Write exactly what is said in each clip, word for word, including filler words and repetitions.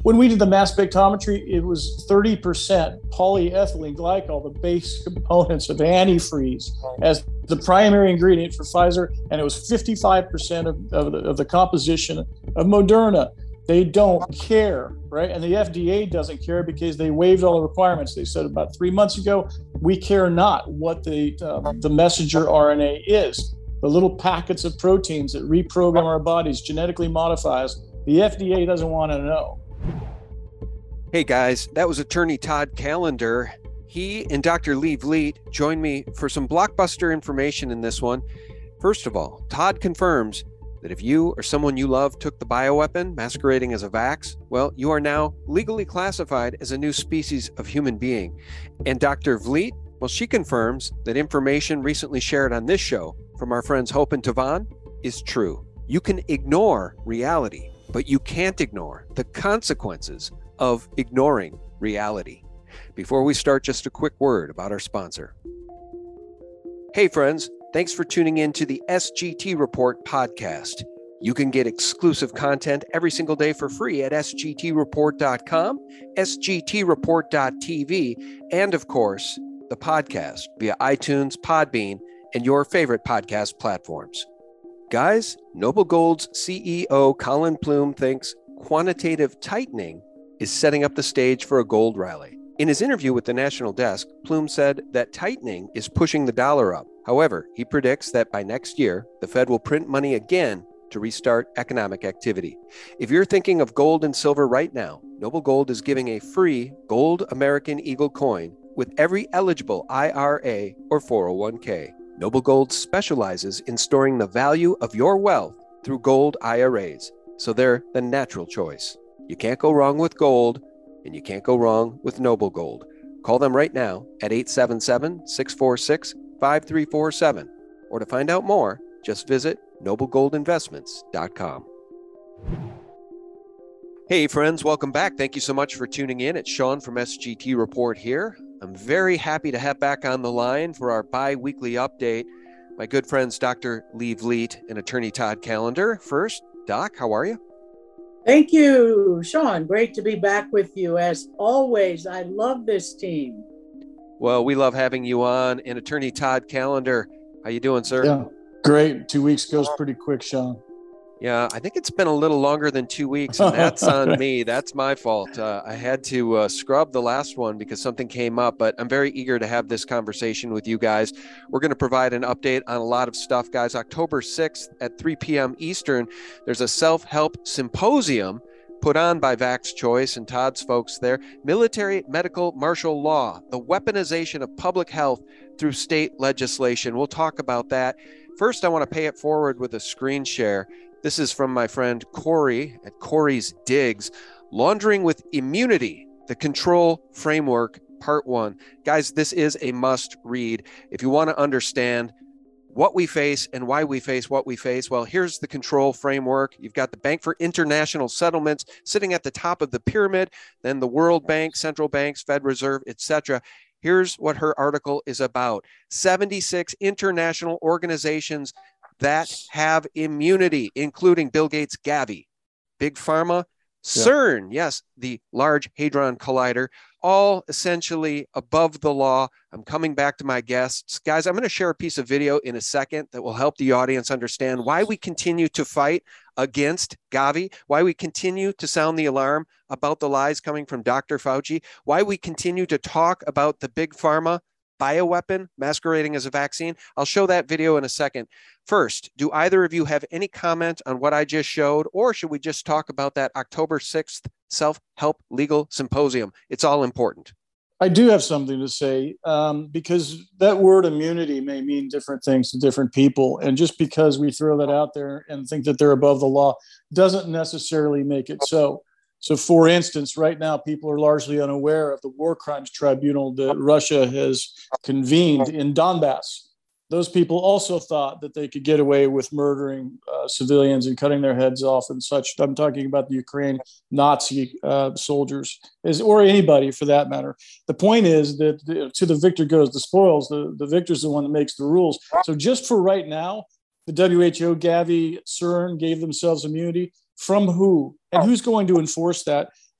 When we did the mass spectrometry, it was thirty percent polyethylene glycol, the base components of antifreeze, as the primary ingredient for Pfizer, and it was fifty-five percent of, of, the, of the composition of Moderna. They don't care, right? And the F D A doesn't care because they waived all the requirements. They said about three months ago, we care not what the uh, the messenger R N A is. The little packets of proteins that reprogram our bodies, genetically modifies. The F D A doesn't want to know. Hey guys, that was attorney Todd Callender. He and Doctor Lee Vliet joined me for some blockbuster information in this one. First of all, Todd confirms that if you or someone you love took the bioweapon masquerading as a vax, well, you are now legally classified as a new species of human being. And Doctor Vliet, well, she confirms that information recently shared on this show from our friends Hope and Tavon is true. You can ignore reality, but you can't ignore the consequences of ignoring reality. Before we start, just a quick word about our sponsor. Hey friends, thanks for tuning in to the S G T Report podcast. You can get exclusive content every single day for free at S G T report dot com, S G T report dot T V, and of course, the podcast via iTunes, Podbean, and your favorite podcast platforms. Guys, Noble Gold's C E O Colin Plume thinks quantitative tightening is setting up the stage for a gold rally. In his interview with the National Desk, Plume said that tightening is pushing the dollar up. However, he predicts that by next year, the Fed will print money again to restart economic activity. If you're thinking of gold and silver right now, Noble Gold is giving a free Gold American Eagle coin with every eligible I R A or four oh one k. Noble Gold specializes in storing the value of your wealth through gold I R As, so they're the natural choice. You can't go wrong with gold, and you can't go wrong with Noble Gold. Call them right now at eight seven seven, six four six, five three four seven. Or to find out more, just visit noble gold investments dot com. Hey friends, welcome back. Thank you so much for tuning in. It's Sean from S G T Report here. I'm very happy to have back on the line for our bi-weekly update my good friends Doctor Lee Vliet and attorney Todd Callender. First, Doc, how are you? Thank you, Sean. Great to be back with you as always. I love this team. Well, we love having you on. And attorney Todd Callender, how you doing, sir? Yeah, great. Two weeks goes pretty quick, Sean. Yeah, I think it's been a little longer than two weeks, and that's on me. That's my fault. Uh, I had to uh, scrub the last one because something came up, but I'm very eager to have this conversation with you guys. We're going to provide an update on a lot of stuff, guys. October sixth at three p.m. Eastern, there's a self-help symposium put on by Vax Choice and Todd's folks there. Military, medical, martial law, the weaponization of public health through state legislation. We'll talk about that. First, I want to pay it forward with a screen share. This is from my friend Corey at Corey's Digs. Laundering with Immunity, the Control Framework, Part One. Guys, this is a must read. If you want to understand what we face and why we face what we face, well, here's the control framework. You've got the Bank for International Settlements sitting at the top of the pyramid, then the World Bank, central banks, Fed Reserve, et cetera. Here's what her article is about. seventy-six international organizations that have immunity, including Bill Gates' Gavi, Big Pharma, CERN, yeah. Yes, the Large Hadron Collider, all essentially above the law. I'm coming back to my guests. Guys, I'm going to share a piece of video in a second that will help the audience understand why we continue to fight against Gavi, why we continue to sound the alarm about the lies coming from Doctor Fauci, why we continue to talk about the Big Pharma bioweapon masquerading as a vaccine. I'll show that video in a second. First, do either of you have any comment on what I just showed, or should we just talk about that October sixth self-help legal symposium? It's all important. I do have something to say um, because that word immunity may mean different things to different people. And just because we throw that out there and think that they're above the law doesn't necessarily make it so. So, for instance, right now, people are largely unaware of the war crimes tribunal that Russia has convened in Donbass. Those people also thought that they could get away with murdering uh, civilians and cutting their heads off and such. I'm talking about the Ukraine Nazi uh, soldiers, as, or anybody for that matter. The point is that the, to the victor goes the spoils. The, the victor's the one that makes the rules. So just for right now, the W H O, Gavi, CERN gave themselves immunity. From who? And who's going to enforce that?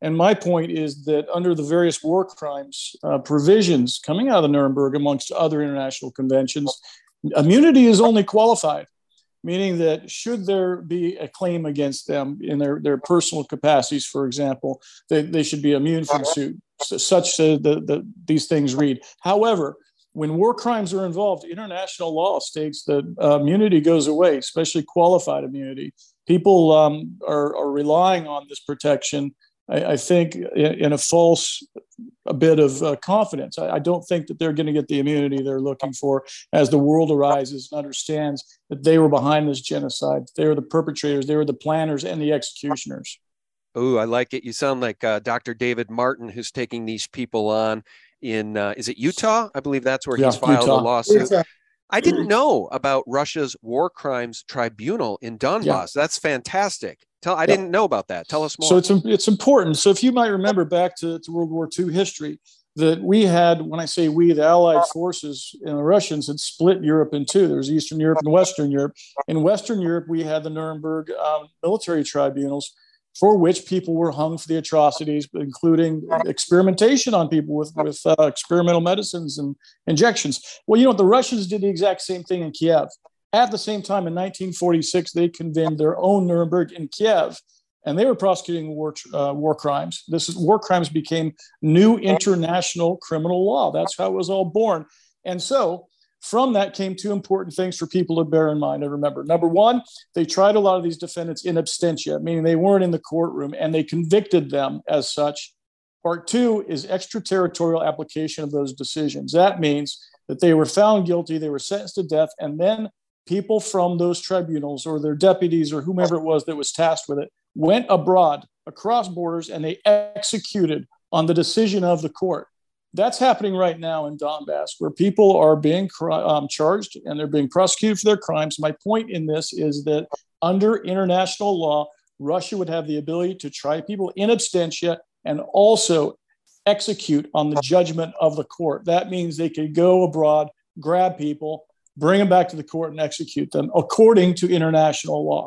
And my point is that under the various war crimes uh, provisions coming out of the Nuremberg, amongst other international conventions, immunity is only qualified, meaning that should there be a claim against them in their, their personal capacities, for example, they, they should be immune from suit, such that the, the, these things read. However, when war crimes are involved, international law states that uh, immunity goes away, especially qualified immunity. People um, are, are relying on this protection, I, I think, in, in a false a bit of uh, confidence. I, I don't think that they're going to get the immunity they're looking for as the world arises and understands that they were behind this genocide. They were the perpetrators, they were the planners and the executioners. Oh, I like it. You sound like uh, Doctor David Martin, who's taking these people on in, uh, is it Utah? I believe that's where yeah, he's filed Utah. a lawsuit. Utah. I didn't know about Russia's war crimes tribunal in Donbass. Yeah. That's fantastic. Tell, I yeah. didn't know about that. Tell us more. So it's it's important. So if you might remember back to, to World War Two history, that we had, when I say we, the Allied forces and the Russians had split Europe in two. There was Eastern Europe and Western Europe. In Western Europe, we had the Nuremberg um, military tribunals, for which people were hung for the atrocities, including experimentation on people with, with uh, experimental medicines and injections. Well, you know, the Russians did the exact same thing in Kiev. At the same time, in nineteen forty-six, they convened their own Nuremberg in Kiev, and they were prosecuting war, uh, war crimes. This is, war crimes became new international criminal law. That's how it was all born. And so from that came two important things for people to bear in mind and remember. Number one, they tried a lot of these defendants in absentia, meaning they weren't in the courtroom, and they convicted them as such. Part two is extraterritorial application of those decisions. That means that they were found guilty, they were sentenced to death, and then people from those tribunals or their deputies or whomever it was that was tasked with it went abroad across borders and they executed on the decision of the court. That's happening right now in Donbass, where people are being um, charged and they're being prosecuted for their crimes. My point in this is that under international law, Russia would have the ability to try people in absentia and also execute on the judgment of the court. That means they could go abroad, grab people, bring them back to the court and execute them according to international law.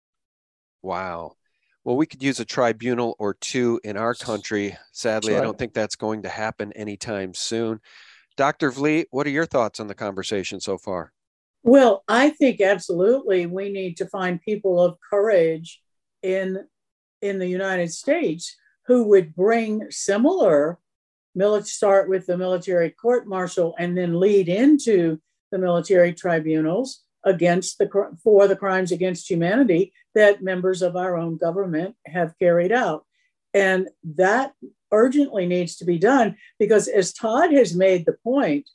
Wow. Well, we could use a tribunal or two in our country. Sadly, right. I don't think that's going to happen anytime soon. Doctor Vliet, what are your thoughts on the conversation so far? Well, I think absolutely we need to find people of courage in, in the United States who would bring similar, start with the military court-martial and then lead into the military tribunals against the for the crimes against humanity that members of our own government have carried out. And that urgently needs to be done because, as Todd has made the point,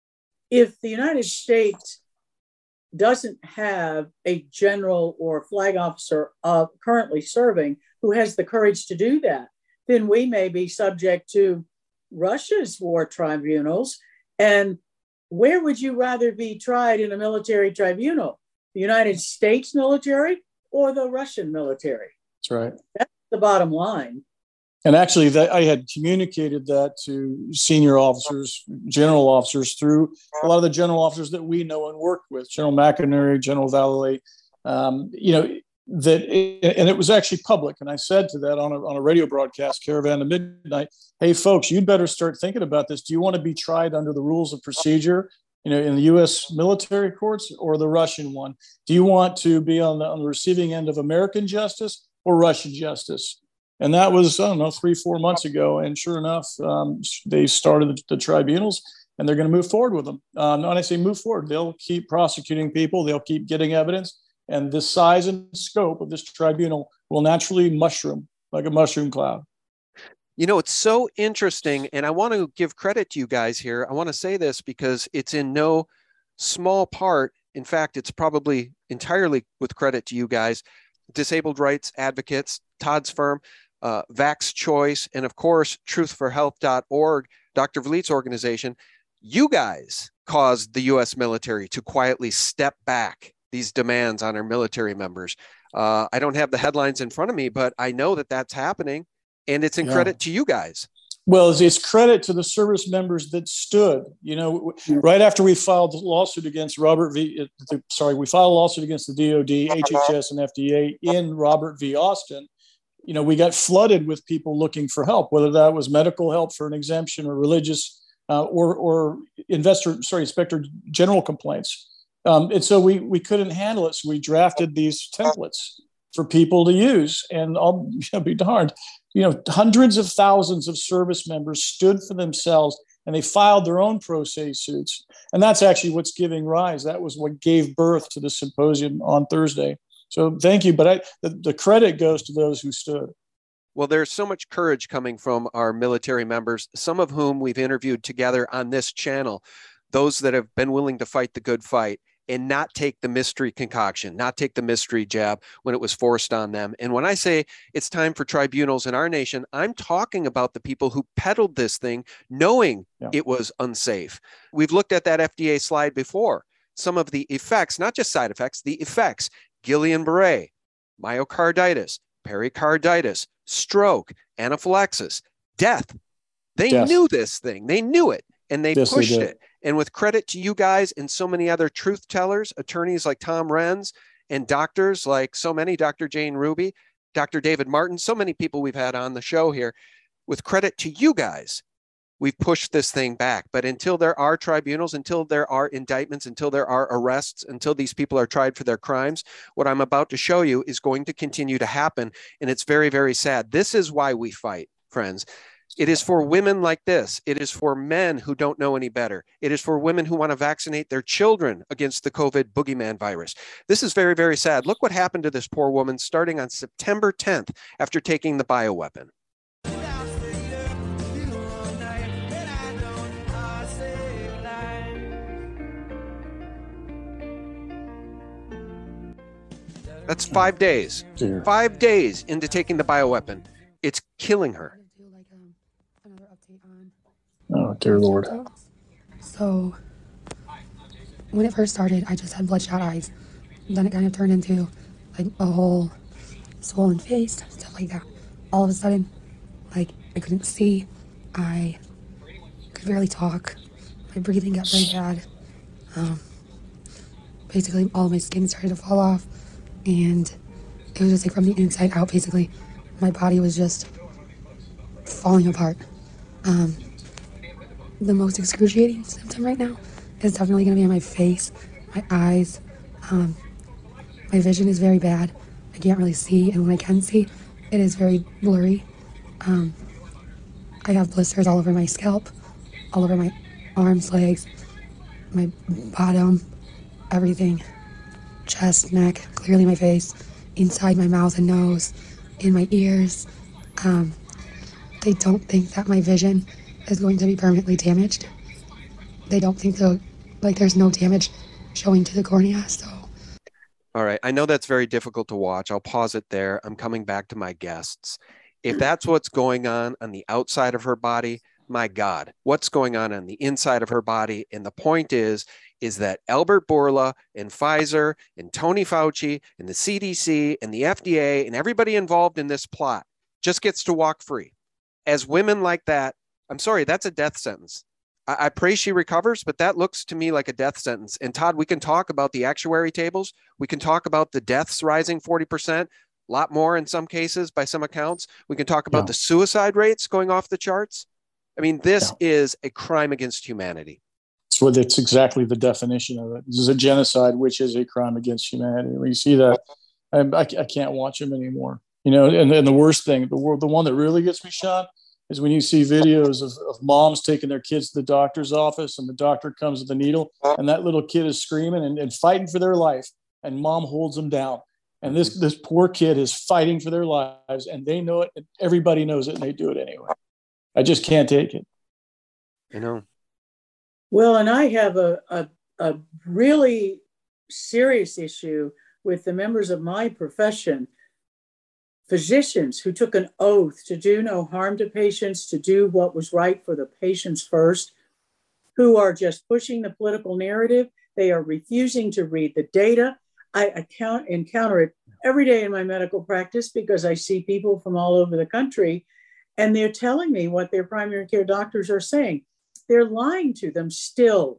if the United States doesn't have a general or flag officer uh, currently serving who has the courage to do that, then we may be subject to Russia's war tribunals. And where would you rather be tried in a military tribunal? The United States military or the Russian military? That's right. That's the bottom line. And actually, that, I had communicated that to senior officers, general officers, through a lot of the general officers that we know and work with, General McInerney, General Vallely, um, you know, that, it, and it was actually public. And I said to that on a, on a radio broadcast, Caravan to Midnight, hey, folks, you'd better start thinking about this. Do you want to be tried under the rules of procedure, you know, in the U S military courts or the Russian one? Do you want to be on the, on the receiving end of American justice or Russian justice? And that was, I don't know, three, four months ago. And sure enough, um, they started the, the tribunals and they're going to move forward with them. Um, when I say move forward, they'll keep prosecuting people. They'll keep getting evidence. And the size and scope of this tribunal will naturally mushroom like a mushroom cloud. You know, it's so interesting. And I want to give credit to you guys here. I want to say this because it's in no small part. In fact, it's probably entirely with credit to you guys, disabled rights advocates, Todd's firm, uh, Vax Choice, and of course, truth for health dot org, Doctor Vliet's organization. You guys caused the U S military to quietly step back these demands on our military members. Uh, I don't have the headlines in front of me, but I know that that's happening, and it's in yeah. credit to you guys. Well, it's, it's credit to the service members that stood. You know, right after we filed the lawsuit against Robert V. Sorry, we filed a lawsuit against the D O D, H H S, and F D A in Robert v. Austin. you know, we got flooded with people looking for help, whether that was medical help for an exemption or religious uh, or, or investor, sorry, inspector general complaints. Um, and so we, we couldn't handle it. So we drafted these templates for people to use. And I'll, I'll be darned, you know, hundreds of thousands of service members stood for themselves and they filed their own pro se suits. And that's actually what's giving rise. That was what gave birth to the symposium on Thursday. So thank you. But I, the, the credit goes to those who stood. Well, there's so much courage coming from our military members, some of whom we've interviewed together on this channel, those that have been willing to fight the good fight and not take the mystery concoction, not take the mystery jab when it was forced on them. And when I say it's time for tribunals in our nation, I'm talking about the people who peddled this thing knowing yeah. it was unsafe. We've looked at that F D A slide before. Some of the effects, not just side effects, the effects, Guillain-Barré, myocarditis, pericarditis, stroke, anaphylaxis, death. They death. knew this thing. They knew it and they yes, pushed they it. And with credit to you guys and so many other truth tellers, attorneys like Tom Renz and doctors like so many, Doctor Jane Ruby, Doctor David Martin, so many people we've had on the show here, with credit to you guys, we've pushed this thing back. But until there are tribunals, until there are indictments, until there are arrests, until these people are tried for their crimes, what I'm about to show you is going to continue to happen. And it's very, very sad. This is why we fight, friends. It is for women like this. It is for men who don't know any better. It is for women who want to vaccinate their children against the COVID boogeyman virus. This is very, very sad. Look what happened to this poor woman starting on September tenth after taking the bioweapon. That's five days. Dear. Five days into taking the bioweapon. It's killing her. Oh, dear Lord. So, when it first started, I just had bloodshot eyes. And then it kind of turned into like a whole swollen face, stuff like that. All of a sudden, like, I couldn't see. I could barely talk. My breathing got very bad. Um, basically, all of my skin started to fall off. And it was just like from the inside out, basically. My body was just falling apart. Um, the most excruciating symptom right now is definitely going to be on my face, my eyes. Um, my vision is very bad. I can't really see, and when I can see, it is very blurry. Um, I have blisters all over my scalp, all over my arms, legs, my bottom, everything. Chest, neck, clearly my face, inside my mouth and nose, in my ears. Um, they don't think that my vision is going to be permanently damaged. They don't think so, like there's no damage showing to the cornea, so. All right, I know that's very difficult to watch. I'll pause it there. I'm coming back to my guests. If that's what's going on on the outside of her body, my God, what's going on on the inside of her body? And the point is, is that Albert Bourla and Pfizer and Tony Fauci and the C D C and the F D A and everybody involved in this plot just gets to walk free. As women like that, I'm sorry, that's a death sentence. I, I pray she recovers, but that looks to me like a death sentence. And Todd, we can talk about the actuary tables. We can talk about the deaths rising forty percent, a lot more in some cases by some accounts. We can talk about yeah. the suicide rates going off the charts. I mean, this yeah. is a crime against humanity. It's what it's exactly the definition of it. This is a genocide, which is a crime against humanity. When you see that, I, I, I can't watch them anymore. You know, and then the worst thing, the the one that really gets me shot is when you see videos of, of moms taking their kids to the doctor's office and the doctor comes with a needle and that little kid is screaming and, and fighting for their life and mom holds them down. And this, this poor kid is fighting for their lives and they know it and everybody knows it and they do it anyway. I just can't take it. You know. Well, and I have a, a, a really serious issue with the members of my profession, physicians who took an oath to do no harm to patients, to do what was right for the patients first, who are just pushing the political narrative. They are refusing to read the data. I account, encounter it every day in my medical practice because I see people from all over the country and they're telling me what their primary care doctors are saying. They're lying to them still.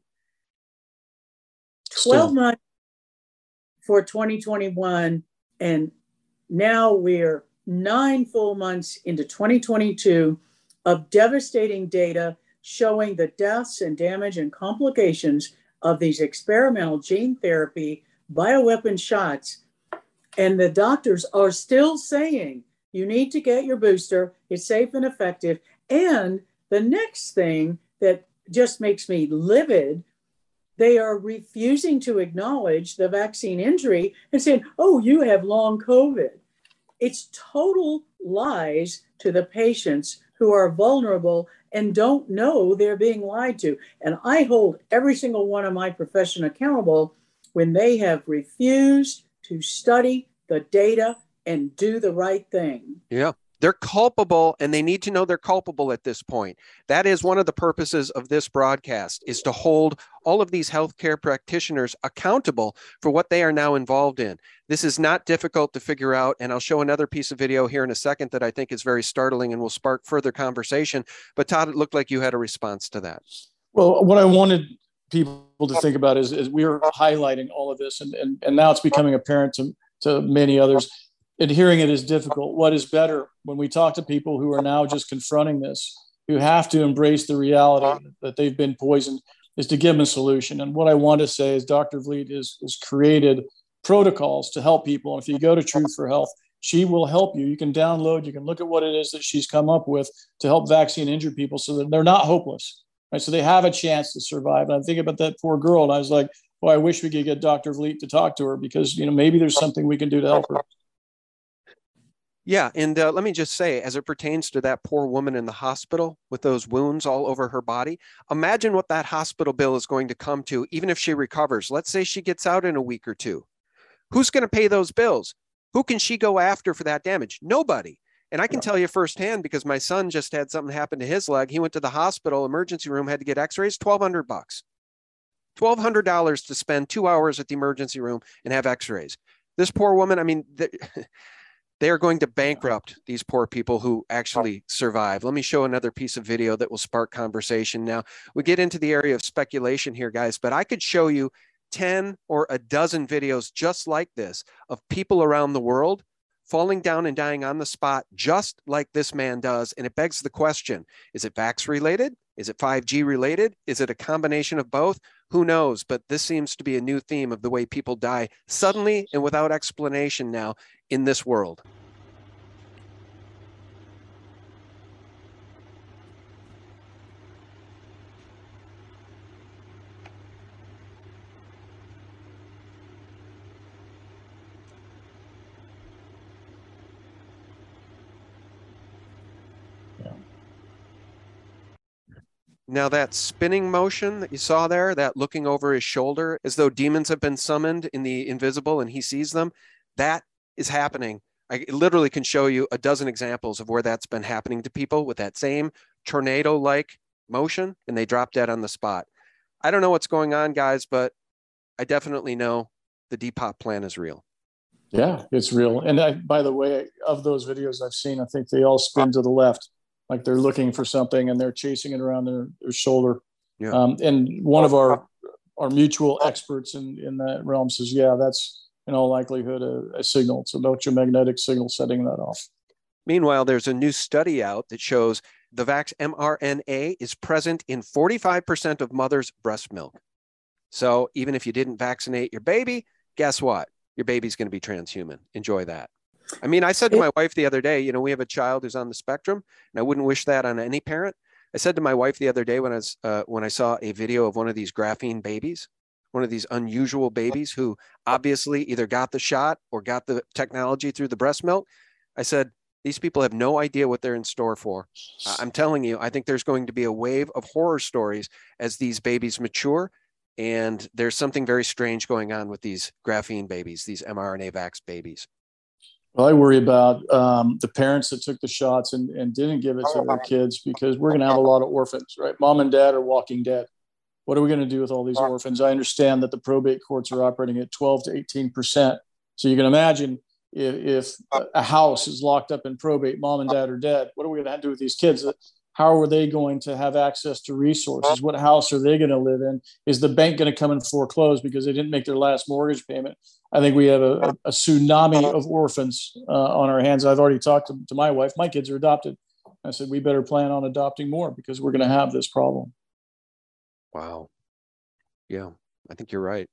twelve months for twenty twenty-one, and now we're nine full months into twenty twenty-two of devastating data showing the deaths and damage and complications of these experimental gene therapy bioweapon shots. And the doctors are still saying, you need to get your booster. It's safe and effective. And the next thing that just makes me livid, they are refusing to acknowledge the vaccine injury and saying, oh, you have long COVID. It's total lies to the patients who are vulnerable and don't know they're being lied to. And I hold every single one of my profession accountable when they have refused to study the data and do the right thing. Yeah. They're culpable, and they need to know they're culpable at this point. That is one of the purposes of this broadcast, is to hold all of these healthcare practitioners accountable for what they are now involved in. This is not difficult to figure out, and I'll show another piece of video here in a second that I think is very startling and will spark further conversation. But Todd, it looked like you had a response to that. Well, what I wanted people to think about is, is we are highlighting all of this, and, and, and now it's becoming apparent to, to many others. And hearing it is difficult. What is better when we talk to people who are now just confronting this, who have to embrace the reality that they've been poisoned, is to give them a solution. And what I want to say is Doctor Vliet has, has created protocols to help people. And if you go to Truth for Health, she will help you. You can download, you can look at what it is that she's come up with to help vaccine injured people so that they're not hopeless, right? So they have a chance to survive. And I think about that poor girl, and I was like, well, I wish we could get Doctor Vliet to talk to her, because, you know, maybe there's something we can do to help her. Yeah. And uh, let me just say, as it pertains to that poor woman in the hospital with those wounds all over her body, imagine what that hospital bill is going to come to, even if she recovers. Let's say she gets out in a week or two. Who's going to pay those bills? Who can she go after for that damage? Nobody. And I can tell you firsthand, because my son just had something happen to his leg. He went to the hospital emergency room, had to get x-rays, twelve hundred bucks. twelve hundred dollars to spend two hours at the emergency room and have x-rays. This poor woman, I mean, they are going to bankrupt these poor people who actually survive. Let me show another piece of video that will spark conversation. Now, we get into the area of speculation here, guys, but I could show you ten or a dozen videos just like this of people around the world falling down and dying on the spot, just like this man does. And it begs the question, is it vax related? Is it five G related? Is it a combination of both? Who knows? But this seems to be a new theme of the way people die suddenly and without explanation now in this world. Now that spinning motion that you saw there, that looking over his shoulder as though demons have been summoned in the invisible and he sees them, that is happening. I literally can show you a dozen examples of where that's been happening to people with that same tornado-like motion, and they drop dead on the spot. I don't know what's going on, guys, but I definitely know the Depop plan is real. Yeah, it's real. And I, by the way, of those videos I've seen, I think they all spin to the left, like they're looking for something and they're chasing it around their, their shoulder. Yeah. Um, and one of our, our mutual experts in, in that realm says, yeah, that's in all likelihood a, a signal. It's an electromagnetic signal setting that off. Meanwhile, there's a new study out that shows the Vax mRNA is present in forty-five percent of mothers' breast milk. So even if you didn't vaccinate your baby, guess what? Your baby's going to be transhuman. Enjoy that. I mean, I said to my wife the other day, you know, we have a child who's on the spectrum, and I wouldn't wish that on any parent. I said to my wife the other day when I was, uh, when I saw a video of one of these graphene babies, one of these unusual babies who obviously either got the shot or got the technology through the breast milk. I said, these people have no idea what they're in store for. I'm telling you, I think there's going to be a wave of horror stories as these babies mature. And there's something very strange going on with these graphene babies, these mRNA vax babies. Well, I worry about um, the parents that took the shots and, and didn't give it to their kids, because we're going to have a lot of orphans, right? Mom and dad are walking dead. What are we going to do with all these orphans? I understand that the probate courts are operating at twelve to eighteen percent. So you can imagine if, if a house is locked up in probate, mom and dad are dead, what are we going to do with these kids? how are they going to have access to resources? What house are they going to live in? Is the bank going to come and foreclose because they didn't make their last mortgage payment? I think we have a, a, a tsunami of orphans uh, on our hands. I've already talked to, to my wife. My kids are adopted. I said, we better plan on adopting more because we're going to have this problem. Wow. Yeah, I think you're right.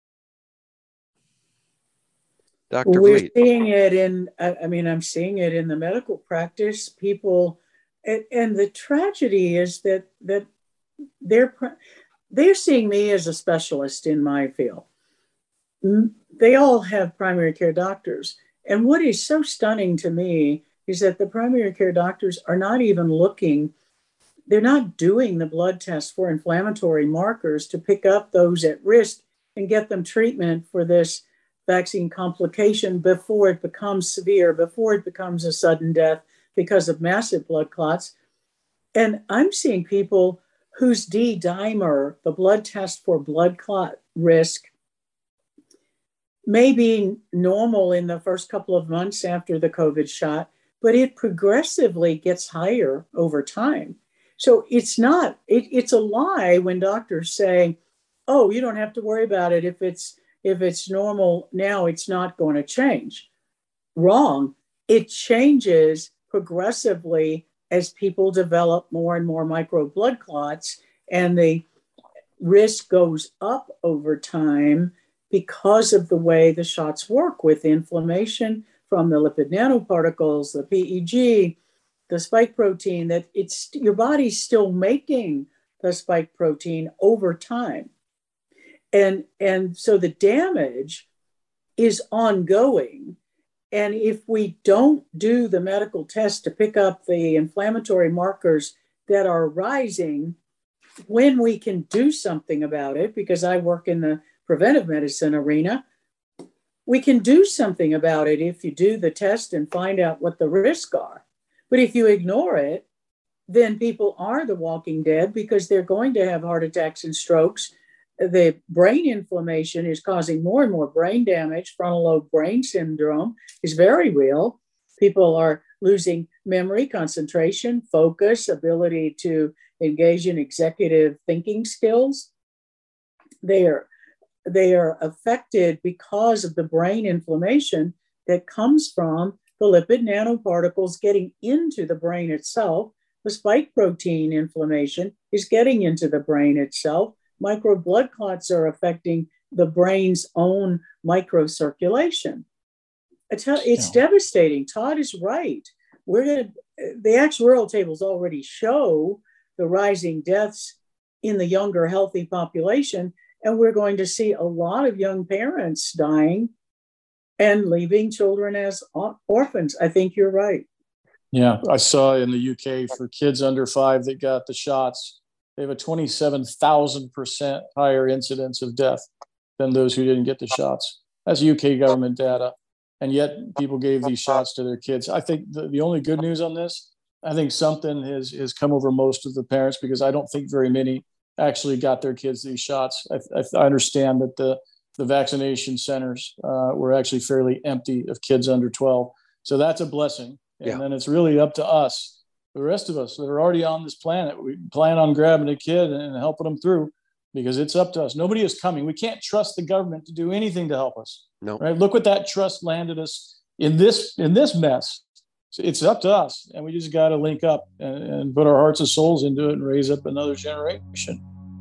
Doctor We're Vliet. seeing it in, I mean, I'm seeing it in the medical practice. People, and, and the tragedy is that that they're they're seeing me as a specialist in my field. They all have primary care doctors. And what is so stunning to me is that the primary care doctors are not even looking, they're not doing the blood test for inflammatory markers to pick up those at risk and get them treatment for this vaccine complication before it becomes severe, before it becomes a sudden death because of massive blood clots. And I'm seeing people whose D-dimer, the blood test for blood clot risk, may be normal in the first couple of months after the COVID shot, but it progressively gets higher over time. So it's not, it, it's a lie when doctors say, oh, you don't have to worry about it. If it's If it's normal now, it's not going to change. Wrong. It changes progressively as people develop more and more micro blood clots, and the risk goes up over time because of the way the shots work with inflammation from the lipid nanoparticles, the P E G, the spike protein, that it's your body's still making the spike protein over time. And, and so the damage is ongoing. And if we don't do the medical test to pick up the inflammatory markers that are rising, when we can do something about it, because I work in the preventive medicine arena, we can do something about it if you do the test and find out what the risks are. But if you ignore it, then people are the walking dead because they're going to have heart attacks and strokes. The brain inflammation is causing more and more brain damage. Frontal lobe brain syndrome is very real. People are losing memory, concentration, focus, ability to engage in executive thinking skills. They are, they are affected because of the brain inflammation that comes from the lipid nanoparticles getting into the brain itself. The spike protein inflammation is getting into the brain itself. Micro blood clots are affecting the brain's own microcirculation. It's, it's yeah. devastating. Todd is right. We're going to, the actuarial tables already show the rising deaths in the younger, healthy population, and we're going to see a lot of young parents dying and leaving children as orphans. I think you're right. Yeah, I saw in the U K for kids under five that got the shots, they have a twenty-seven thousand percent higher incidence of death than those who didn't get the shots. That's U K government data. And yet people gave these shots to their kids. I think the, the only good news on this, I think something has, has come over most of the parents because I don't think very many actually got their kids these shots. I, I, I understand that the, the vaccination centers uh, were actually fairly empty of kids under twelve. So that's a blessing. And yeah. then it's really up to us. The rest of us that are already on this planet, we plan on grabbing a kid and helping them through because it's up to us. Nobody is coming. We can't trust the government to do anything to help us. No. Right? Look what that trust landed us in this in this mess. So it's up to us, and we just got to link up and, and put our hearts and souls into it and raise up another generation.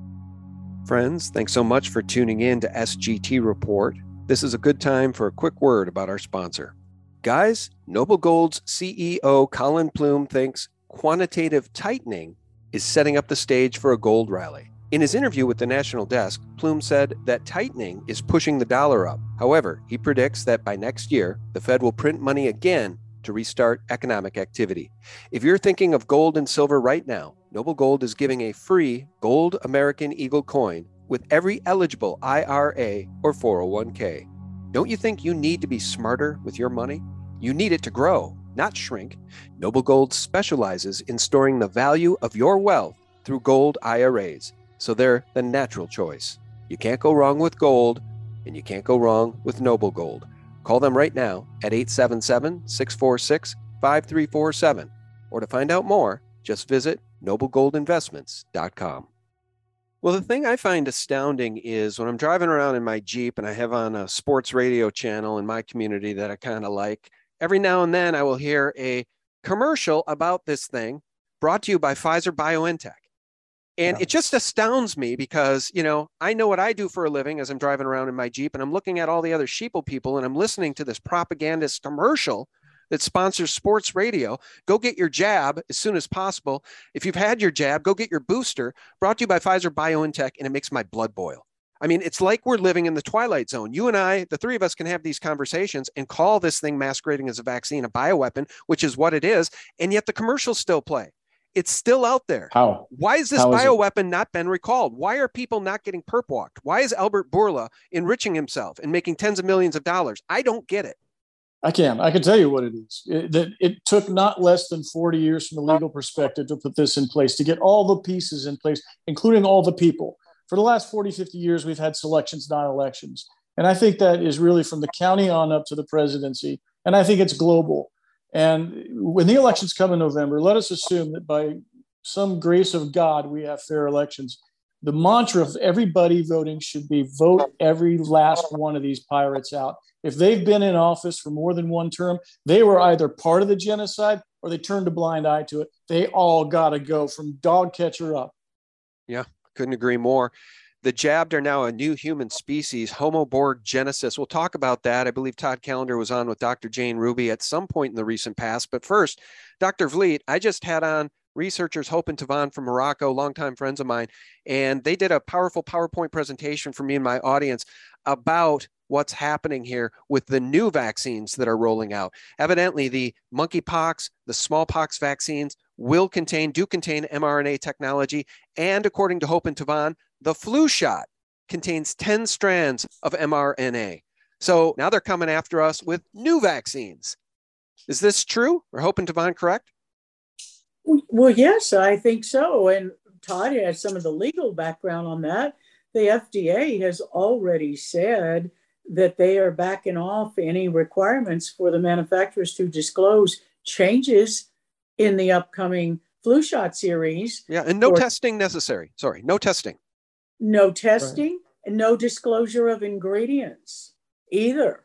Friends, thanks so much for tuning in to S G T Report. This is a good time for a quick word about our sponsor. Guys, Noble Gold's C E O Colin Plume thinks quantitative tightening is setting up the stage for a gold rally. In his interview with the National Desk, Plume said that tightening is pushing the dollar up. However, he predicts that by next year, the Fed will print money again to restart economic activity. If you're thinking of gold and silver right now, Noble Gold is giving a free Gold American Eagle coin with every eligible I R A or four oh one k. Don't you think you need to be smarter with your money? You need it to grow, not shrink. Noble Gold specializes in storing the value of your wealth through gold I R As, so they're the natural choice. You can't go wrong with gold, and you can't go wrong with Noble Gold. Call them right now at eight seven seven, six four six, five three four seven, or to find out more, just visit noble gold investments dot com. Well, the thing I find astounding is when I'm driving around in my Jeep and I have on a sports radio channel in my community that I kind of like, every now and then I will hear a commercial about this thing brought to you by Pfizer BioNTech. And yeah. It just astounds me because, you know, I know what I do for a living as I'm driving around in my Jeep, and I'm looking at all the other sheeple people and I'm listening to this propagandist commercial that sponsors sports radio. Go get your jab as soon as possible. If you've had your jab, go get your booster, brought to you by Pfizer BioNTech, and it makes my blood boil. I mean, it's like we're living in the Twilight Zone. You and I, the three of us, can have these conversations and call this thing masquerading as a vaccine a bioweapon, which is what it is, and yet the commercials still play. It's still out there. How? Why is this How is bioweapon it? not been recalled? Why are people not getting perp walked? Why is Albert Bourla enriching himself and making tens of millions of dollars? I don't get it. I can. I can tell you what it is. It, that it took not less than forty years from a legal perspective to put this in place, to get all the pieces in place, including all the people. For the last forty, fifty years, we've had selections, not elections. And I think that is really from the county on up to the presidency. And I think it's global. And when the elections come in November, let us assume that by some grace of God, we have fair elections. The mantra of everybody voting should be vote every last one of these pirates out. If they've been in office for more than one term, they were either part of the genocide or they turned a blind eye to it. They all got to go from dog catcher up. Yeah, couldn't agree more. The jabbed are now a new human species, Homo borgenesis. We'll talk about that. I believe Todd Callender was on with Doctor Jane Ruby at some point in the recent past. But first, Doctor Vliet, I just had on researchers Hope and Tavan from Morocco, longtime friends of mine, and they did a powerful PowerPoint presentation for me and my audience about what's happening here with the new vaccines that are rolling out. Evidently, the monkeypox, the smallpox vaccines will contain, do contain mRNA technology. And according to Hope and Tavan, the flu shot contains ten strands of mRNA. So now they're coming after us with new vaccines. Is this true? Are Hope and Tavan correct? Well, yes, I think so. And Todd has some of the legal background on that. The F D A has already said that they are backing off any requirements for the manufacturers to disclose changes in the upcoming flu shot series. Yeah, and no testing necessary. Sorry, no testing. No testing right. And no disclosure of ingredients either.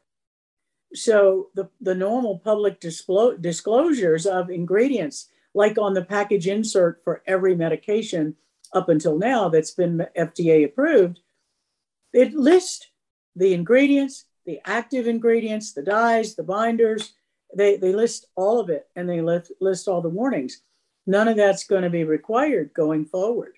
So the, the normal public disclo- disclosures of ingredients, like on the package insert for every medication up until now that's been F D A approved, it lists the ingredients, the active ingredients, the dyes, the binders. They, they list all of it, and they list, list all the warnings. None of that's going to be required going forward.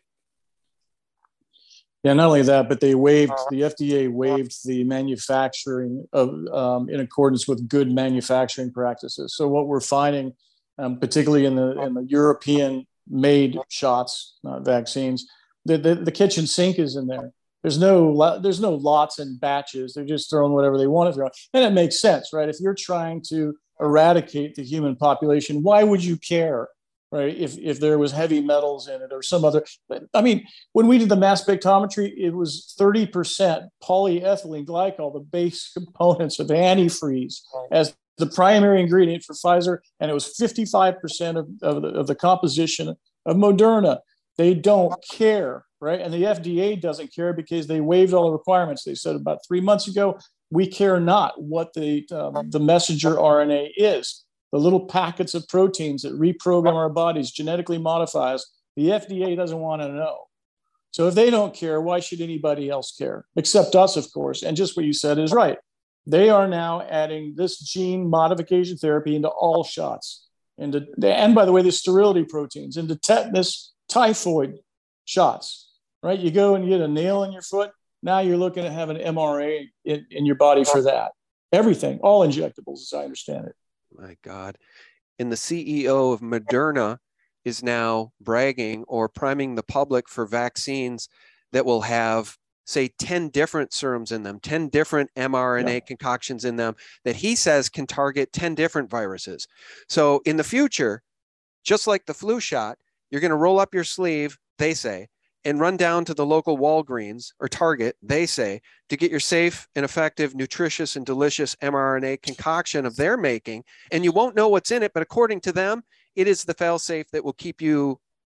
Yeah, not only that, but they waived, the F D A waived the manufacturing of um, in accordance with good manufacturing practices. So what we're finding, um, particularly in the in the European-made shots, not vaccines, the, the the kitchen sink is in there. There's no there's no lots and batches. They're just throwing whatever they want to throw, and it makes sense, right? If you're trying to eradicate the human population, why would you care? Right, if if there was heavy metals in it or some other, I mean, when we did the mass spectrometry, it was thirty percent polyethylene glycol, the base components of antifreeze, as the primary ingredient for Pfizer, and it was fifty-five percent of, of, the, of the composition of Moderna. They don't care, right? And the F D A doesn't care because they waived all the requirements. They said about three months ago, we care not what the um, the messenger R N A is. The little packets of proteins that reprogram our bodies, genetically modifies, the F D A doesn't want to know. So if they don't care, why should anybody else care? Except us, of course. And just what you said is right. They are now adding this gene modification therapy into all shots. Into, and by the way, the sterility proteins, into tetanus, typhoid shots, right? You go and you get a nail in your foot. Now you're looking at having M R N A in, in your body for that. Everything, all injectables, as I understand it. My God. And the C E O of Moderna is now bragging or priming the public for vaccines that will have, say, ten different serums in them, ten different mRNA yeah. concoctions in them that he says can target ten different viruses. So in the future, just like the flu shot, you're going to roll up your sleeve, they say, and run down to the local Walgreens or Target, they say, to get your safe and effective, nutritious and delicious mRNA concoction of their making. And you won't know what's in it, but according to them, it is the fail-safe that will keep you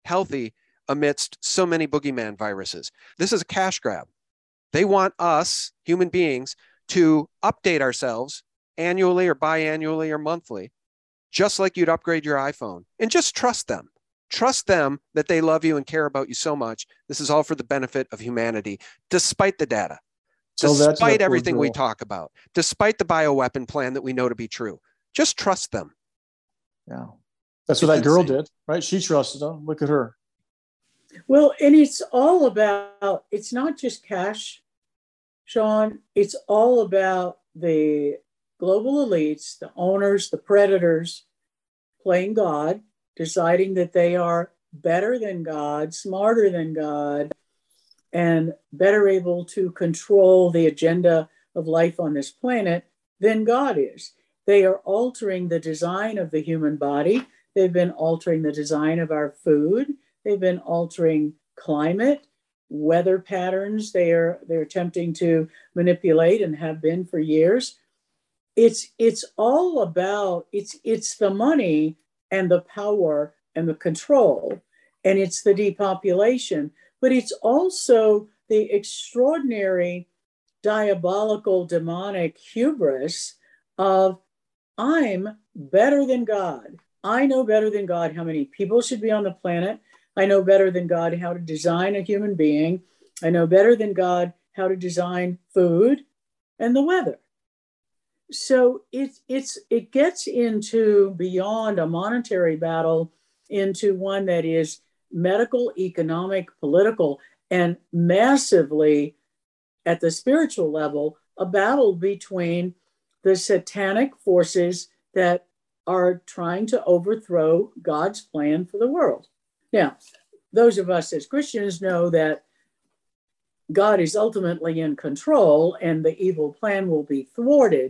healthy amidst so many boogeyman viruses. This is a cash grab. They want us, human beings, to update ourselves annually or biannually or monthly, just like you'd upgrade your iPhone, and just trust them. Trust them that they love you and care about you so much. This is all for the benefit of humanity, despite the data, So that's despite that poor everything we girl. talk about, despite the bioweapon plan that we know to be true. Just trust them. Yeah. That's what It's that girl insane. did, right? She trusted them. Look at her. Well, and it's all about, it's not just cash, Sean. It's all about the global elites, the owners, the predators playing God, deciding that they are better than God, smarter than God, and better able to control the agenda of life on this planet than God is. They are altering the design of the human body. They've been altering the design of our food. They've been altering climate, weather patterns. They are they're attempting to manipulate and have been for years. It's it's all about it's it's the money and the power and the control, and it's the depopulation, but it's also the extraordinary diabolical demonic hubris of I'm better than God. I know better than God how many people should be on the planet. I know better than God how to design a human being. I know better than God how to design food and the weather. So it, it's, it gets into beyond a monetary battle into one that is medical, economic, political, and massively at the spiritual level, a battle between the satanic forces that are trying to overthrow God's plan for the world. Now, those of us as Christians know that God is ultimately in control and the evil plan will be thwarted.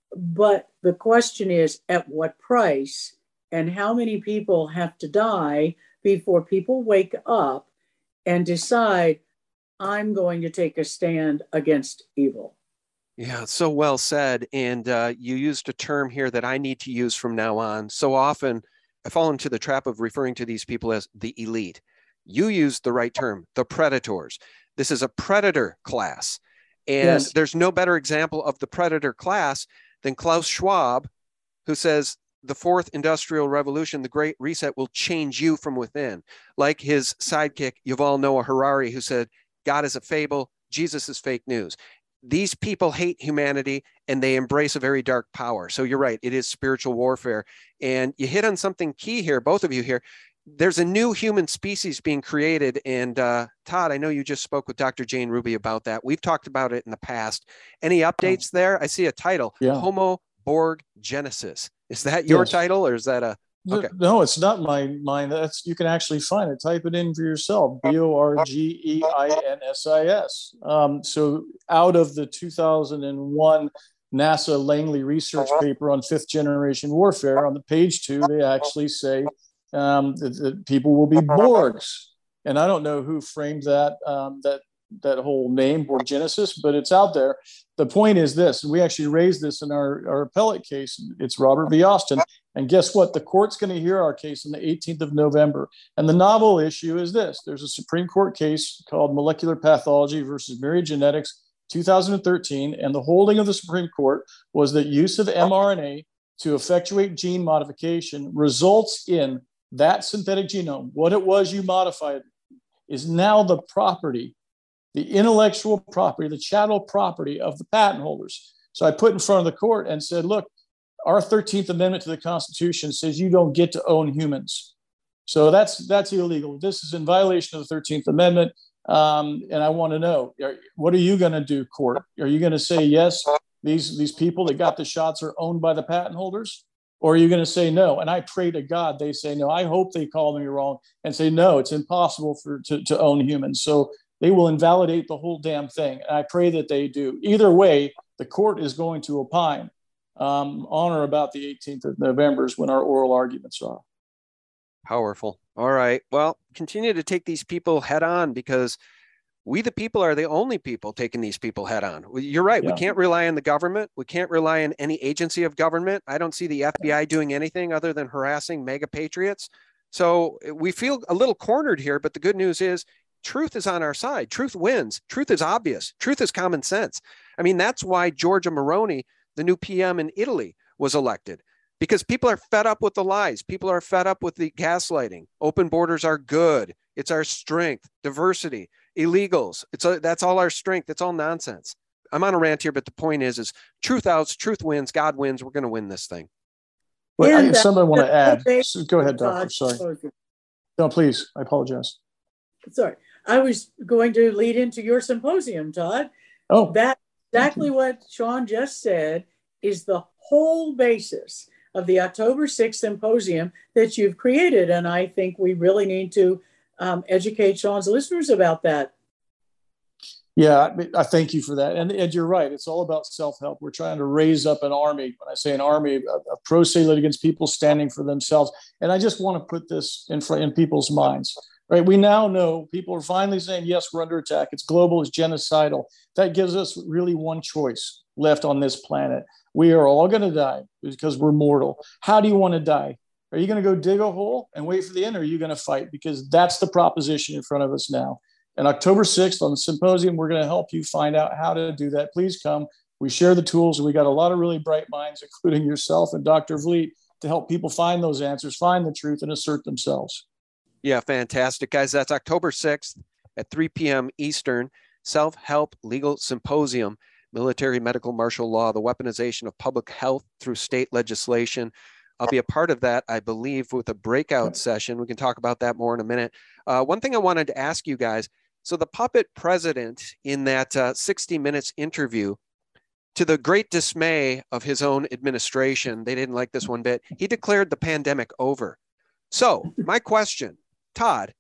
But the question is, at what price and how many people have to die before people wake up and decide, I'm going to take a stand against evil? Yeah, so well said. And uh, you used a term here that I need to use from now on. So often I fall into the trap of referring to these people as the elite. You used the right term, the predators. This is a predator class. And Yes. there's no better example of the predator class than Klaus Schwab, who says the fourth industrial revolution, the Great Reset, will change you from within. Like his sidekick, Yuval Noah Harari, who said, God is a fable, Jesus is fake news. These people hate humanity and they embrace a very dark power. So you're right, it is spiritual warfare. And you hit on something key here, both of you here. There's a new human species being created. And uh, Todd, I know you just spoke with Doctor Jane Ruby about that. We've talked about it in the past. Any updates there? I see a title, Yeah. Homo Borg Genesis. Is that your Yes. title or is that a, okay. No, it's not my mine. That's, you can actually find it. Type it in for yourself. B O R G E I N S I S. Um, so out of the two thousand one NASA Langley research paper on fifth generation warfare, on the page two, they actually say um, that, that people will be Borgs. And I don't know who framed that, um, that, that whole name, Borg Genesis, but it's out there. The point is this, and we actually raised this in our, our appellate case. It's Robert V. Austin. And guess what? The court's going to hear our case on the eighteenth of November. And the novel issue is this. There's a Supreme Court case called Molecular Pathology versus Myriad Genetics, two thousand thirteen. And the holding of the Supreme Court was that use of mRNA to effectuate gene modification results in that synthetic genome, what it was you modified, is now the property, the intellectual property, the chattel property of the patent holders. So I put in front of the court and said, look, our thirteenth Amendment to the Constitution says you don't get to own humans. So that's that's illegal. This is in violation of the thirteenth Amendment. Um, and I want to know, are, what are you going to do, court? Are you going to say, yes, these, these people that got the shots are owned by the patent holders? Or are you going to say no? And I pray to God they say no. I hope they call me wrong and say, no, it's impossible for to, to own humans. So they will invalidate the whole damn thing. And I pray that they do. Either way, the court is going to opine um, on or about the eighteenth of November is when our oral arguments are. Powerful. All right. Well, continue to take these people head on, because we, the people, are the only people taking these people head on. You're right. Yeah. We can't rely on the government. We can't rely on any agency of government. I don't see the F B I doing anything other than harassing mega patriots. So we feel a little cornered here, but the good news is truth is on our side. Truth wins. Truth is obvious. Truth is common sense. I mean, that's why Giorgia Moroni, the new P M in Italy, was elected, because people are fed up with the lies. People are fed up with the gaslighting. Open borders are good. It's our strength. Diversity, illegals. It's a, that's all our strength. It's all nonsense. I'm on a rant here, but the point is, is truth outs, truth wins, God wins. We're going to win this thing. Well, I, something I want to add. So go ahead, Doctor. Sorry. No, please. I apologize. Sorry. I was going to lead into your symposium, Todd. Oh, that exactly what Sean just said is the whole basis of the October sixth symposium that you've created. And I think we really need to um, educate Sean's listeners about that. Yeah, I thank you for that. And, and you're right. It's all about self-help. We're trying to raise up an army. When I say an army, a, a pro se litigants, people standing for themselves. And I just want to put this in front in people's minds, right? We now know people are finally saying, yes, we're under attack. It's global, it's genocidal. That gives us really one choice left on this planet. We are all going to die because we're mortal. How do you want to die? Are you going to go dig a hole and wait for the end, or are you going to fight? Because that's the proposition in front of us now. And October sixth on the symposium, we're going to help you find out how to do that. Please come. We share the tools, and we got a lot of really bright minds, including yourself and Doctor Vliet, to help people find those answers, find the truth, and assert themselves. Yeah, fantastic, guys. That's October sixth at three p.m. Eastern, Self-Help Legal Symposium, Military, Medical, Martial Law, the Weaponization of Public Health through State Legislation. I'll be a part of that, I believe, with a breakout session. We can talk about that more in a minute. Uh, one thing I wanted to ask you guys, so the puppet president in that uh, sixty minutes interview, to the great dismay of his own administration, they didn't like this one bit, he declared the pandemic over. So my question, Todd,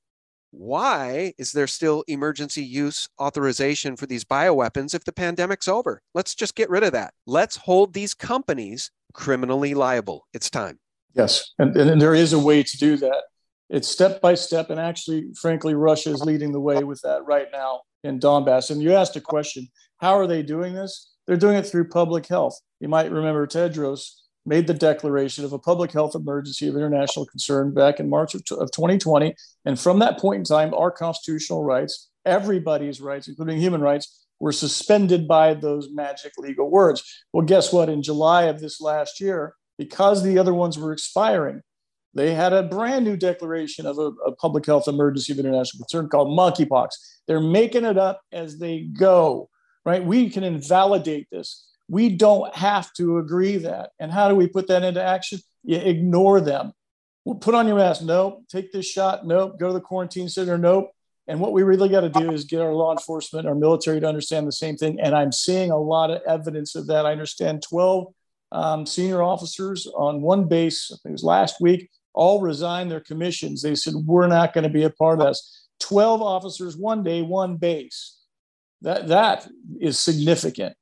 why is there still emergency use authorization for these bioweapons if the pandemic's over? Let's just get rid of that. Let's hold these companies criminally liable. It's time. Yes, and, and there is a way to do that. It's step by step, and actually, frankly, Russia is leading the way with that right now in Donbass. And you asked a question, how are they doing this? They're doing it through public health. You might remember Tedros made the declaration of a public health emergency of international concern back in March of, of twenty twenty. And from that point in time, our constitutional rights, everybody's rights, including human rights, were suspended by those magic legal words. Well, guess what? In July of this last year, because the other ones were expiring, they had a brand new declaration of a, a public health emergency of international concern called monkeypox. They're making it up as they go, right? We can invalidate this. We don't have to agree that. And how do we put that into action? You ignore them. Well, put on your mask. Nope. Take this shot. Nope. Go to the quarantine center. Nope. And what we really got to do is get our law enforcement, our military to understand the same thing. And I'm seeing a lot of evidence of that. I understand twelve um, senior officers on one base, I think it was last week, all resigned their commissions. They said, we're not going to be a part of this. twelve officers, one day, one base. That, that is significant.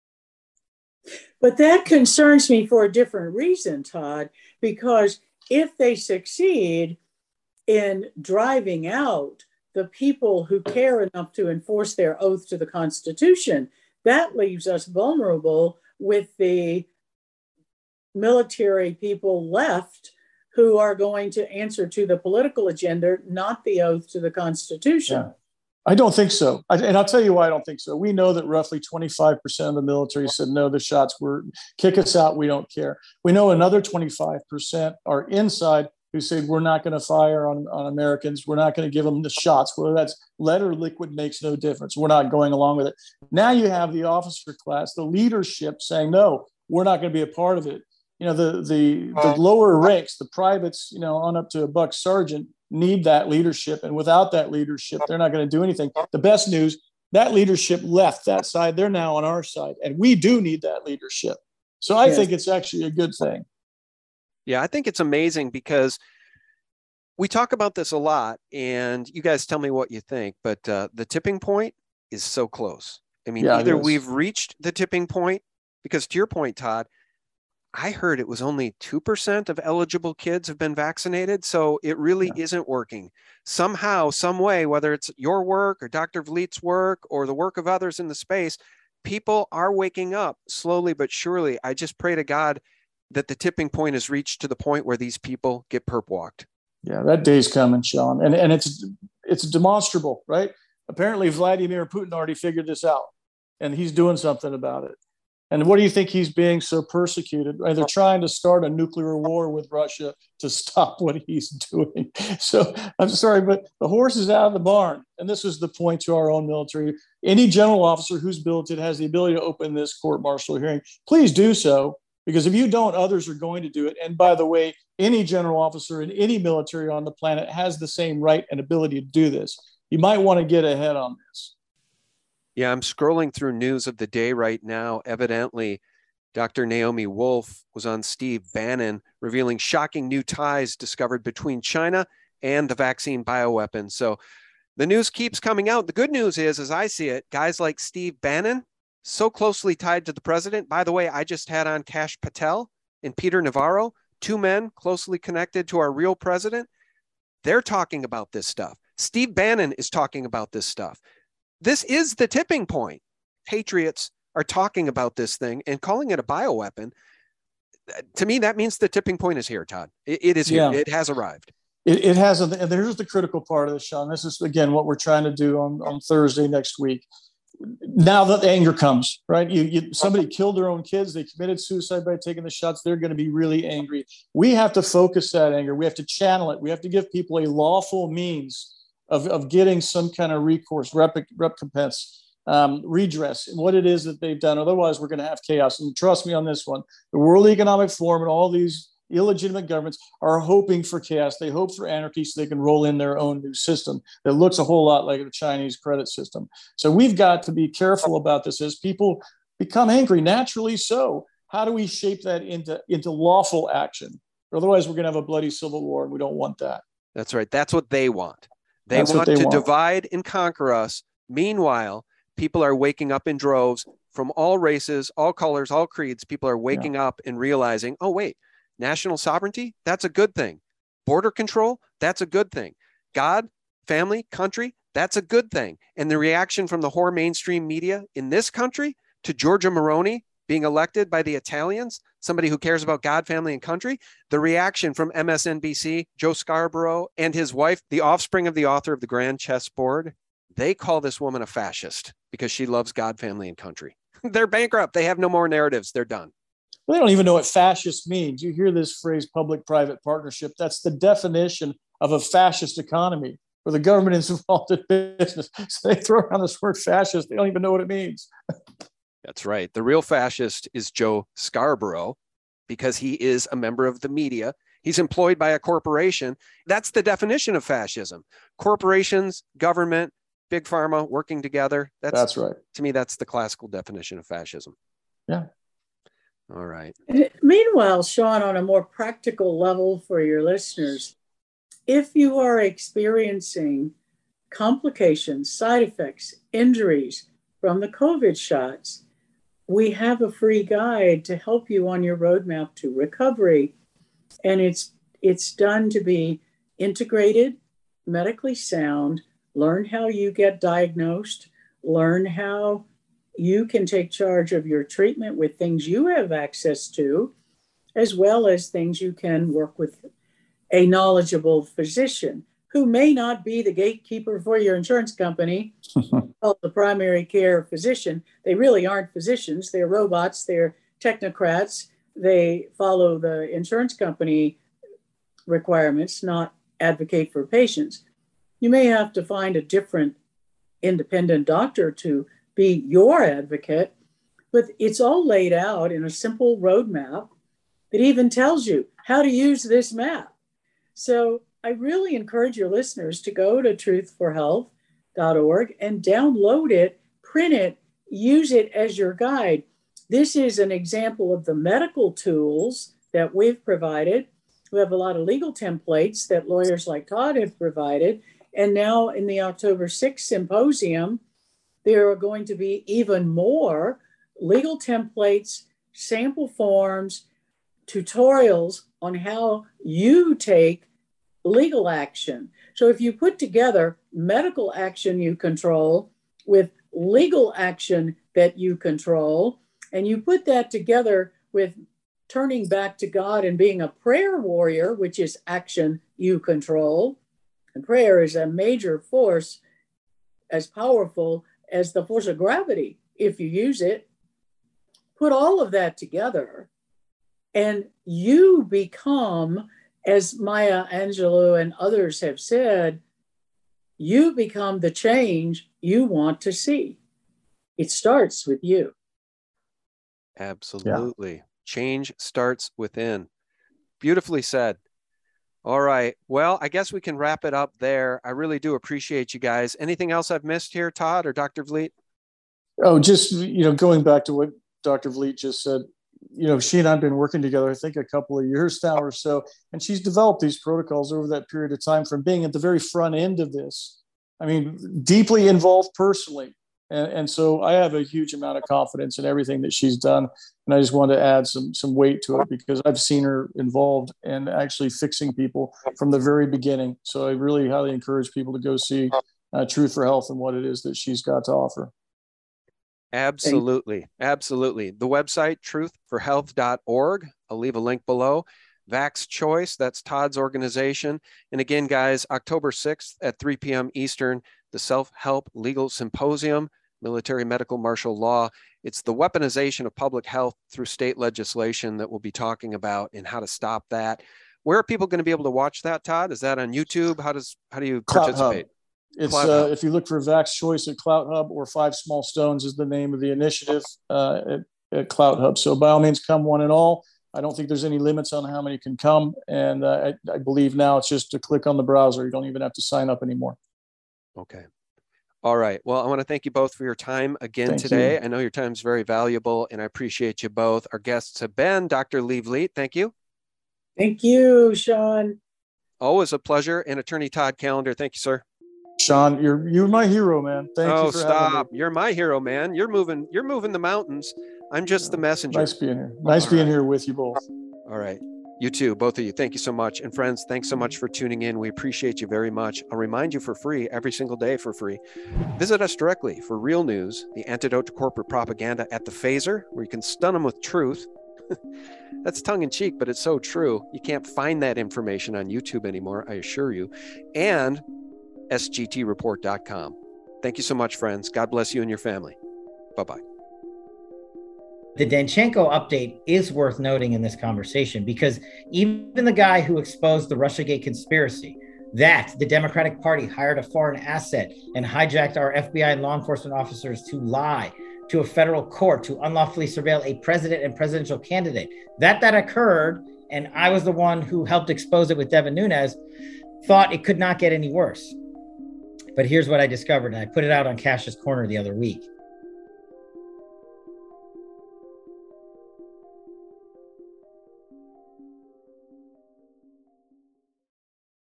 But that concerns me for a different reason, Todd, because if they succeed in driving out the people who care enough to enforce their oath to the Constitution, that leaves us vulnerable with the military people left who are going to answer to the political agenda, not the oath to the Constitution. Yeah. I don't think so. I, and I'll tell you why I don't think so. We know that roughly twenty-five percent of the military said, no, the shots were, kick us out, we don't care. We know another twenty-five percent are inside who said, we're not going to fire on, on Americans. We're not going to give them the shots. Whether that's lead or liquid makes no difference. We're not going along with it. Now you have the officer class, the leadership saying, no, we're not going to be a part of it. You know, the, the, the lower ranks, the privates, you know, on up to a buck sergeant, need that leadership. And without that leadership, they're not going to do anything. The best news, that leadership left that side. They're now on our side. And we do need that leadership. So I yes. think it's actually a good thing. Yeah, I think it's amazing because we talk about this a lot, and you guys tell me what you think, but uh, the tipping point is so close. I mean, yeah, either we've reached the tipping point, because to your point, Todd, I heard it was only two percent of eligible kids have been vaccinated. So it really yeah. isn't working. Somehow, some way, whether it's your work or Doctor Vliet's work or the work of others in the space, people are waking up slowly but surely. I just pray to God that the tipping point is reached to the point where these people get perp walked. Yeah, that day's coming, Sean. And, and it's it's demonstrable, right? Apparently, Vladimir Putin already figured this out, and he's doing something about it. And what do you think he's being so persecuted? Right? They're trying to start a nuclear war with Russia to stop what he's doing. So I'm sorry, but the horse is out of the barn. And this is the point to our own military. Any general officer who's billeted has the ability to open this court-martial hearing. Please do so, because if you don't, others are going to do it. And by the way, any general officer in any military on the planet has the same right and ability to do this. You might want to get ahead on this. Yeah, I'm scrolling through news of the day right now. Evidently, Doctor Naomi Wolf was on Steve Bannon, revealing shocking new ties discovered between China and the vaccine bioweapon. So the news keeps coming out. The good news is, as I see it, guys like Steve Bannon, so closely tied to the president. By the way, I just had on Kash Patel and Peter Navarro, two men closely connected to our real president. They're talking about this stuff. Steve Bannon is talking about this stuff. This is the tipping point. Patriots are talking about this thing and calling it a bioweapon. To me, that means the tipping point is here, Todd. It, it is here. Yeah. It has arrived. It, it has. And there's the critical part of this, Sean. This is, again, what we're trying to do on, on Thursday next week. Now that the anger comes, right? You, you, somebody killed their own kids. They committed suicide by taking the shots. They're going to be really angry. We have to focus that anger. We have to channel it. We have to give people a lawful means Of, of getting some kind of recourse, rep, recompense, um, redress, what it is that they've done. Otherwise, we're going to have chaos. And trust me on this one, the World Economic Forum and all these illegitimate governments are hoping for chaos. They hope for anarchy so they can roll in their own new system that looks a whole lot like the Chinese credit system. So we've got to be careful about this as people become angry, naturally so. How do we shape that into, into lawful action? Otherwise, we're going to have a bloody civil war, and we don't want that. That's right. That's what they want. They That's want they to want. divide and conquer us. Meanwhile, people are waking up in droves from all races, all colors, all creeds. People are waking yeah. up and realizing, oh, wait, national sovereignty, that's a good thing. Border control, that's a good thing. God, family, country, that's a good thing. And the reaction from the whore mainstream media in this country to Giorgia Moroni being elected by the Italians, somebody who cares about God, family, and country, the reaction from M S N B C, Joe Scarborough, and his wife, the offspring of the author of The Grand Chessboard, they call this woman a fascist because she loves God, family, and country. They're bankrupt. They have no more narratives. They're done. Well, they don't even know what fascist means. You hear this phrase, public-private partnership. That's the definition of a fascist economy, where the government is involved in business. So they throw around this word fascist. They don't even know what it means. That's right. The real fascist is Joe Scarborough, because he is a member of the media. He's employed by a corporation. That's the definition of fascism. Corporations, government, big pharma working together. That's, that's right. To me, that's the classical definition of fascism. Yeah. All right. Meanwhile, Sean, on a more practical level for your listeners, if you are experiencing complications, side effects, injuries from the COVID shots, we have a free guide to help you on your roadmap to recovery. And it's it's done to be integrated, medically sound, learn how you get diagnosed, learn how you can take charge of your treatment with things you have access to, as well as things you can work with a knowledgeable physician who may not be the gatekeeper for your insurance company, called the primary care physician. They really aren't physicians. They're robots. They're technocrats. They follow the insurance company requirements, not advocate for patients. You may have to find a different independent doctor to be your advocate, but it's all laid out in a simple roadmap that even tells you how to use this map. So I really encourage your listeners to go to truth for health dot org and download it, print it, use it as your guide. This is an example of the medical tools that we've provided. We have a lot of legal templates that lawyers like Todd have provided. And now in the October sixth symposium, there are going to be even more legal templates, sample forms, tutorials on how you take legal action. So if you put together medical action you control with legal action that you control, and you put that together with turning back to God and being a prayer warrior, which is action you control. And prayer is a major force, as powerful as the force of gravity, if you use it. Put all of that together, and you become, as Maya Angelou and others have said, you become the change you want to see. It starts with you. Absolutely. Yeah. Change starts within. Beautifully said. All right. Well, I guess we can wrap it up there. I really do appreciate you guys. Anything else I've missed here, Todd or Doctor Vliet? Oh, just, you know, going back to what Doctor Vliet just said, you know, she and I have been working together, I think, a couple of years now or so, and she's developed these protocols over that period of time from being at the very front end of this. I mean, deeply involved personally. And, and so I have a huge amount of confidence in everything that she's done. And I just wanted to add some some weight to it because I've seen her involved in actually fixing people from the very beginning. So I really highly encourage people to go see uh, Truth for Health and what it is that she's got to offer. Absolutely. Absolutely. The website, truth for health dot org. I'll leave a link below. Vax Choice, that's Todd's organization. And again, guys, October sixth at three p.m. Eastern, the Self-Help Legal Symposium, Military Medical Martial Law. It's the weaponization of public health through state legislation that we'll be talking about and how to stop that. Where are people going to be able to watch that, Todd? Is that on YouTube? How does how do you Clout participate? Hub. It's uh, if you look for Vax Choice at Clout Hub, or Five Small Stones is the name of the initiative uh, at, at Clout Hub. So by all means, come one and all. I don't think there's any limits on how many can come. And uh, I, I believe now it's just to click on the browser. You don't even have to sign up anymore. Okay. All right. Well, I want to thank you both for your time again Thank today. you. I know your time is very valuable, and I appreciate you both. Our guests have been Doctor Lee Vliet. Thank you. Thank you, Sean. Always a pleasure. And Attorney Todd Callender. Thank you, sir. Sean, you're you're my hero, man. Thank oh, you for stop. having me. You're my hero, man. You're moving, you're moving the mountains. I'm just the messenger. Nice being here. Nice All being right. here with you both. All right. You too, both of you. Thank you so much. And friends, thanks so much for tuning in. We appreciate you very much. I'll remind you for free every single day for free. Visit us directly for real news, the antidote to corporate propaganda at the Phaser, where you can stun them with truth. That's tongue in cheek, but it's so true. You can't find that information on YouTube anymore, I assure you. And S G T report dot com. Thank you so much, friends. God bless you and your family. Bye-bye. The Danchenko update is worth noting in this conversation because even the guy who exposed the Russiagate conspiracy, that the Democratic Party hired a foreign asset and hijacked our F B I and law enforcement officers to lie to a federal court to unlawfully surveil a president and presidential candidate, that that occurred, and I was the one who helped expose it with Devin Nunes, thought it could not get any worse. But here's what I discovered, and I put it out on Cash's Corner the other week.